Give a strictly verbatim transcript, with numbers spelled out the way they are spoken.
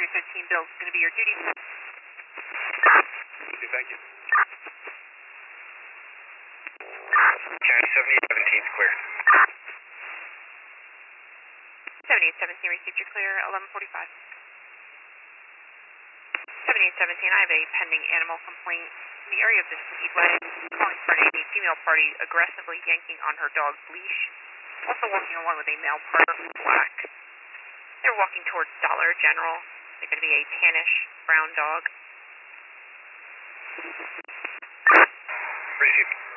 three fifteen, Bill's going to be your duty. Okay, thank you. County seventy seventeen is clear. seventy-eight seventeen, received your clear, eleven forty-five. seventy-eight seventeen, I have a pending animal complaint in the area of the Speedway. Calling for a female party aggressively yanking on her dog's leash. Also walking along with a male partner who's black. They're walking towards Dollar General. They're going to be a tannish brown dog. Received.